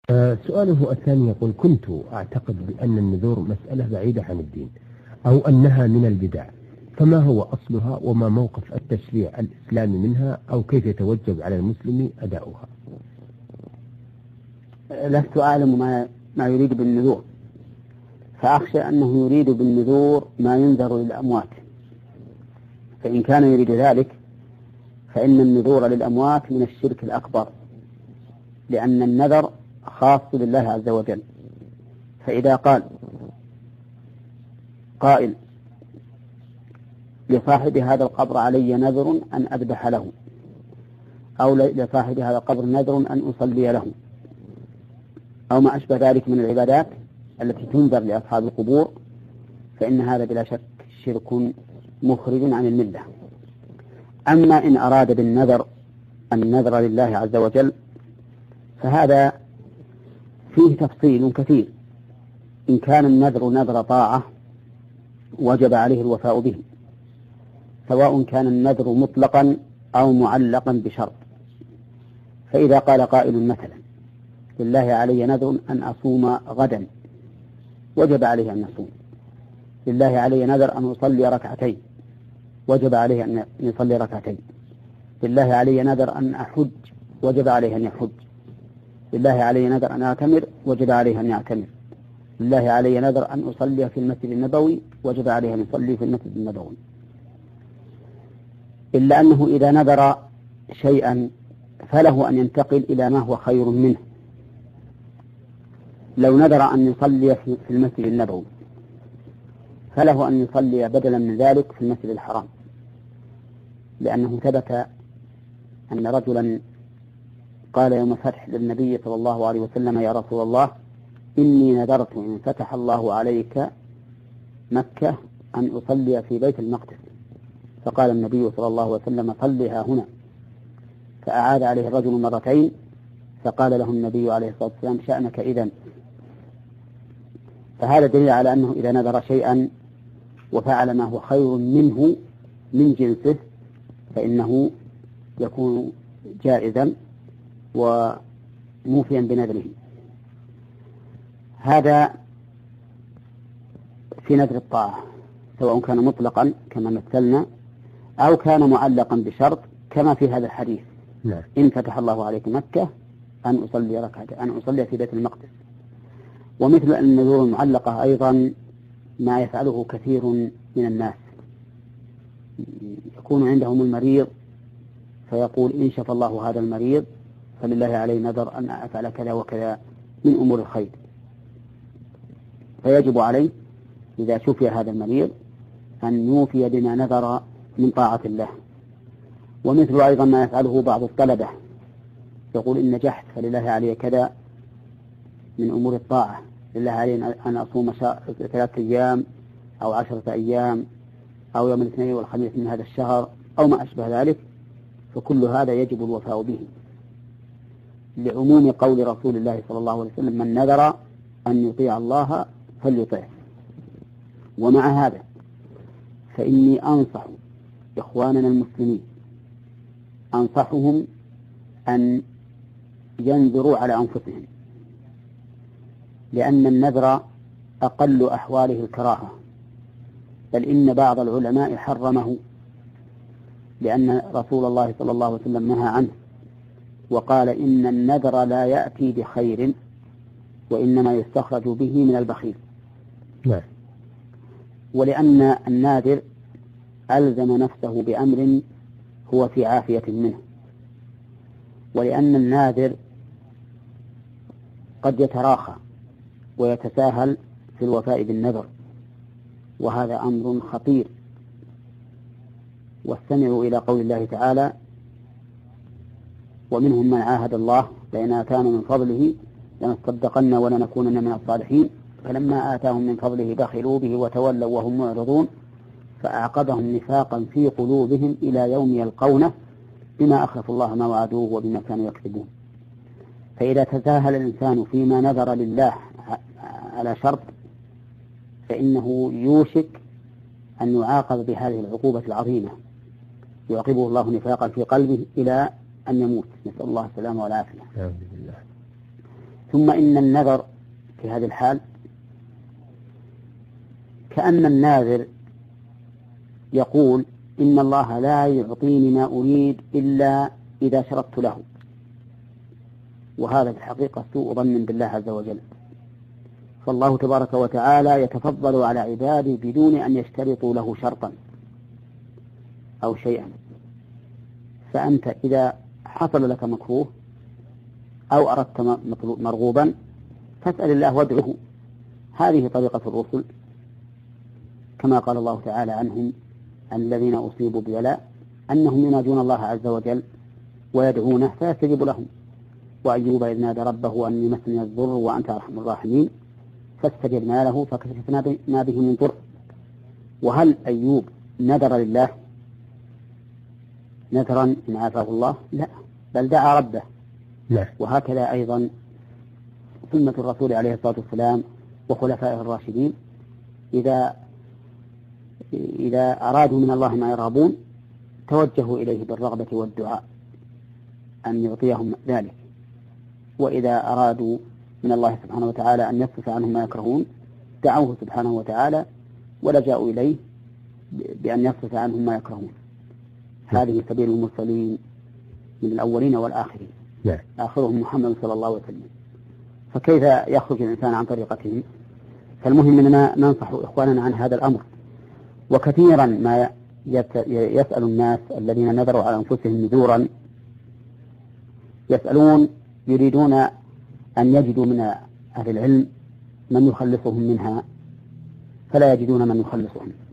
سؤاله الثاني يقول: كنت أعتقد بأن النذور مسألة بعيدة عن الدين أو أنها من البدع، فما هو أصلها وما موقف التشريع الإسلامي منها، أو كيف يتوجب على المسلم أداؤها؟ لست أعلم ما يريد بالنذور، فأخشى أنه يريد بالنذور ما ينذر للأموات، فإن كان يريد ذلك فإن النذور للأموات من الشرك الأكبر، لأن النذر خاص بالله عز وجل. فإذا قال قائل: لصاحب هذا القبر علي نذر أن أذبح له، أو لصاحب هذا القبر نذر أن أصلي له، أو ما أشبه ذلك من العبادات التي تنذر لأصحاب القبور، فإن هذا بلا شك شرك مخرج عن الملة. أما إن أراد بالنذر النذر لله عز وجل فهذا فيه تفصيل كثير. إن كان النذر نذر طاعة وجب عليه الوفاء به، سواء كان النذر مطلقا أو معلقا بشرط. فإذا قال قائل مثلا: لله علي نذر أن أصوم غدا، وجب عليه أن يصوم. لله علي نذر أن أصلي ركعتين، وجب عليه أن يصلي ركعتين. لله علي نذر أن أحج، وجب عليه أن يحج. لله علي نذر أن أعتمر، وجب عليه أن يعتمر. لله علي نذر أن أصلي في المسجد النبوي، وجب عليه أن يصلي في المسجد النبوي. إلا أنه إذا نذر شيئا فله أن ينتقل إلى ما هو خير منه. لو نذر أن يصلي في المسجد النبوي فله أن يصلي بدلا من ذلك في المسجد الحرام، لأنه ثبت أن رجلا قال يوم الفتح للنبي صلى الله عليه وسلم: يا رسول الله، إني نذرت إن فتح الله عليك مكة أن أصلي في بيت المقدس. فقال النبي صلى الله عليه وسلم: صلها هنا. فأعاد عليه الرجل مرتين، فقال له النبي عليه الصلاة والسلام: شأنك إذن. فهذا دليل على أنه إذا نذر شيئا وفعل ما هو خير منه من جنسه فإنه يكون جائزا وموفيا بنذره. هذا في نذر الطاعة، سواء كان مطلقا كما مثلنا أو كان معلقا بشرط كما في هذا الحديث: إن فتح الله عليك مكة أن أصلي ركعتين، أن أصلي في بيت المقدس. ومثل النذور المعلقة أيضا ما يفعله كثير من الناس، يكون عندهم المريض فيقول: إن شفى الله هذا المريض فلله علي نذر أن أفعل كذا وكذا من أمور الخير، فيجب عليه إذا شفي هذا المريض أن يوفي بما نذر من طاعة الله. ومثل أيضا ما يفعله بعض الطلبة، يقول: إن نجحت فلله علي كذا من أمور الطاعة، لله علي أن أصوم 3 أيام أو 10 أيام أو يوم الاثنين والخميس من هذا الشهر أو ما أشبه ذلك. فكل هذا يجب الوفاء به، لعموم قول رسول الله صلى الله عليه وسلم: من نذر أن يطيع الله فليطيعه. ومع هذا فإني أنصح إخواننا المسلمين، أنصحهم أن ينذروا على أنفسهم، لأن النذر أقل أحواله الكراهة، بل إن بعض العلماء حرمه، لأن رسول الله صلى الله عليه وسلم نهى عنه وقال: إن النذر لا يأتي بخير وإنما يستخرج به من البخيل. ولأن الناذر ألزم نفسه بأمر هو في عافية منه، ولأن الناذر قد يتراخى ويتساهل في الوفاء بالنذر، وهذا أمر خطير. واستمعوا إلى قول الله تعالى: ومنهم من عاهد الله لئن آتانا من فضله لنصدقن ولنكونن من الصالحين فلما آتاهم من فضله بخلوا به وتولوا وهم معرضون فأعقبهم نفاقا في قلوبهم إلى يوم يلقونه بما أخلفوا الله ما وعدوه وبما كانوا يكذبون. فإذا تساهل الإنسان فيما نذر لله على شرط فإنه يوشك أن يعاقب بهذه العقوبة العظيمة، يعاقبه الله نفاقا في قلبه إلى أن يموت، نسأل الله السلامة والعافية. ثم إن النذر في هذه الحال كأن الناذر يقول إن الله لا يعطيني ما أريد إلا إذا شرطت له، وهذا في الحقيقة سوء ظن بالله عز وجل. فالله تبارك وتعالى يتفضل على عباده بدون أن يشترطوا له شرطا أو شيئا. فأنت إذا حصل لك مكروه أو أردت مرغوبا فاسأل الله وادعه. هذه طريقة الرسل، كما قال الله تعالى عنهم الذين أصيبوا ببلاء أنهم ينادون الله عز وجل ويدعونه فيستجيب لهم. وأيوب إذ نادى ربه أني مسني الضر وأنت أرحم الراحمين فاستجبنا له فكشفنا ما به من ضر. وهل أيوب نذر لله نذرا إن عافاه الله؟ لا، بل دعا ربه. وهكذا أيضا سنة الرسول عليه الصلاة والسلام وخلفائه الراشدين إذا أرادوا من الله ما يرغبون توجهوا إليه بالرغبة والدعاء أن يعطيهم ذلك، وإذا أرادوا من الله سبحانه وتعالى أن يصرف عنهم ما يكرهون دعوه سبحانه وتعالى ولجأوا إليه بأن يصرف عنهم ما يكرهون. هذه سبيل المرسلين من الأولين والآخرين، آخرهم محمد صلى الله عليه وسلم. فكيف يخرج الإنسان عن طريقتهم؟ فالمهم أننا ننصح إخواننا عن هذا الأمر. وكثيرا ما يسأل الناس الذين نذروا على أنفسهم نذورا يسألون يريدون أن يجدوا من أهل العلم من يخلصهم منها فلا يجدون من يخلصهم.